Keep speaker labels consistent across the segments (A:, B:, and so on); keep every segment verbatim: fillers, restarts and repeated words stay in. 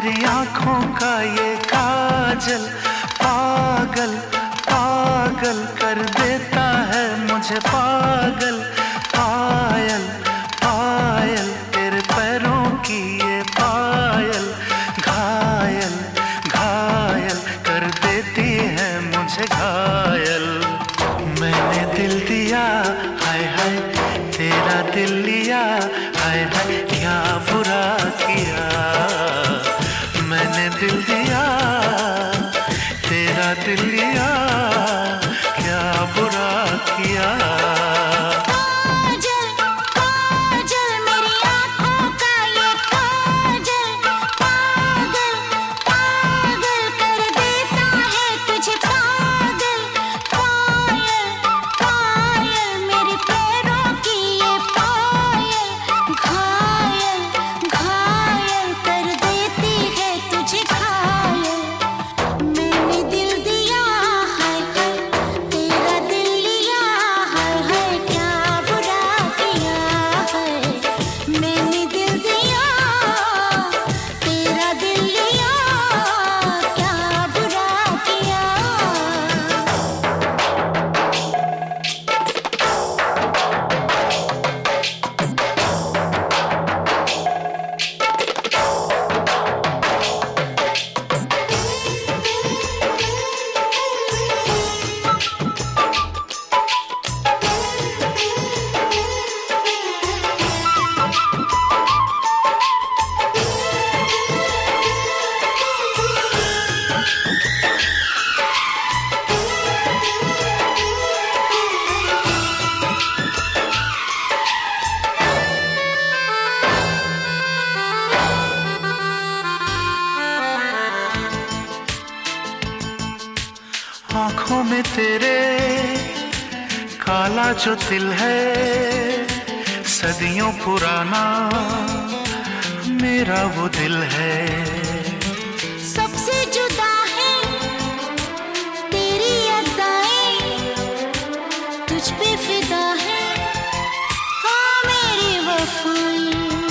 A: तेरी आंखों का ये काजल पागल पागल कर देता है मुझे पागल। पायल पायल तेरे पैरों की ये पायल घायल घायल कर देती है मुझे घायल। मैंने दिल दिया हाय हाय तेरा दिल लिया हाय हाय क्या बुरा किया। मैंने दिल दिया तेरा दिल लिया क्या बुरा किया। आँखों में तेरे काला जो दिल है सदियों पुराना मेरा वो दिल है।
B: सबसे जुदा है तेरी अदाएं तुझ पे फिदा है हाँ मेरी वफाएं।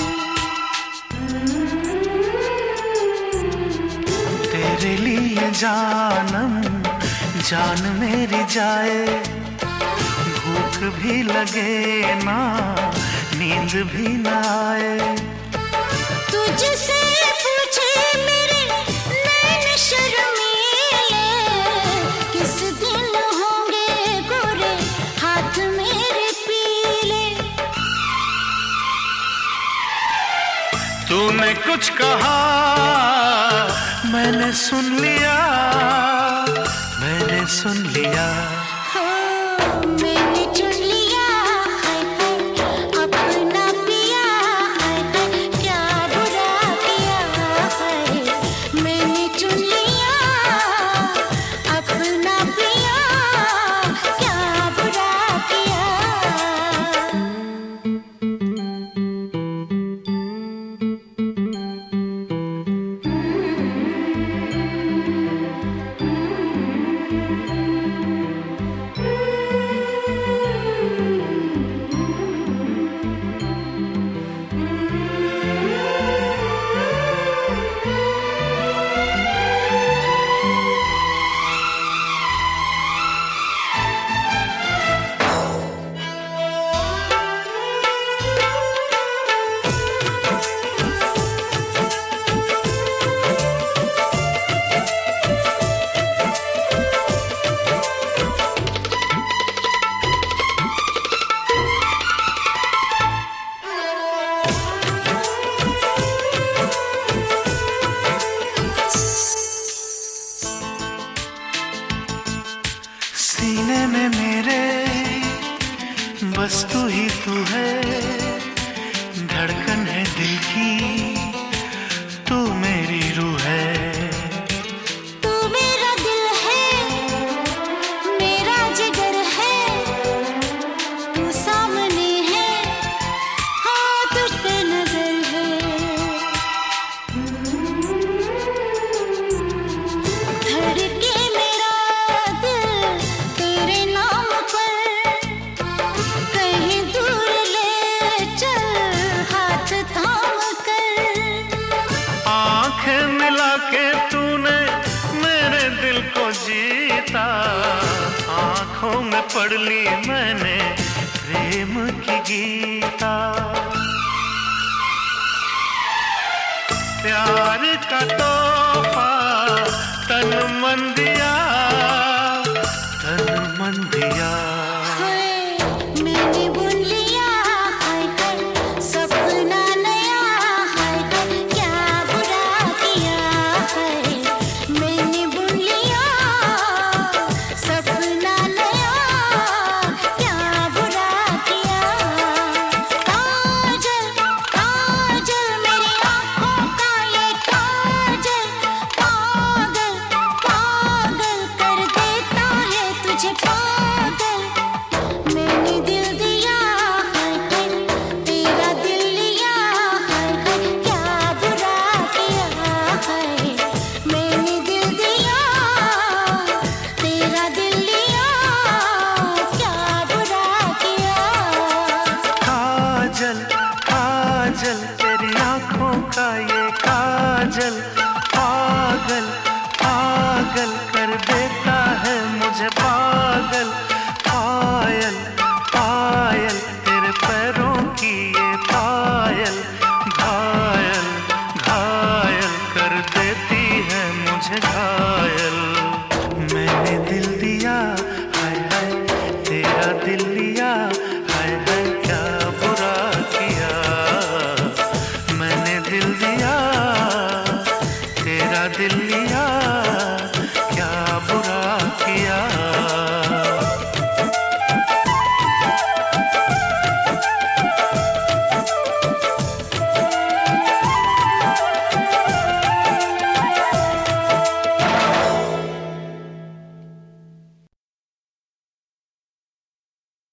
A: तेरे लिए जानम जान मेरी जाए भूख भी लगे ना नींद भी ना आए।
B: तुझसे पूछे मेरे नैन शर्मीले किस दिन होंगे गोरे हाथ मेरे पीले।
A: तूने कुछ कहा मैंने सुन लिया मैंने सुन लिया।
B: हाँ, मैंने चुन लिया हाय हाय अपना पिया हाय हाय क्या बुरा किया हाय। मैंने चुन लिया अपना पिया क्या बुरा किया।
A: पढ़ ली मैंने प्रेम की गीता। प्यार का तोहफा तन मन दिया, तन मन दिया।
B: मैंने बुन लिया हाय हाय सपना नया, हाय हाय क्या बुरा किया है। मैंने बुन लिया सपना नया, क्या बुरा किया। काजल काजल मेरी आँखों का ये काजल, पागल पागल कर देता है तुझे पागल। मैंने दिल दिया हाय हाय तेरा दिल लिया, हाय हाय क्या बुरा किया है। मैंने दिल दिया तेरा दिल लिया, क्या बुरा किया।
A: काजल काजल तेरी आँखों का ये काजल, पागल पागल कर देता है मुझे पागल। पायल पायल तेरे पैरों की ये पायल, घायल घायल कर देती है मुझे घायल। मैंने दिल दिया हाय हाय तेरा दिल लिया, हाय हाय क्या बुरा किया। मैंने दिल दिया तेरा दिल लिया।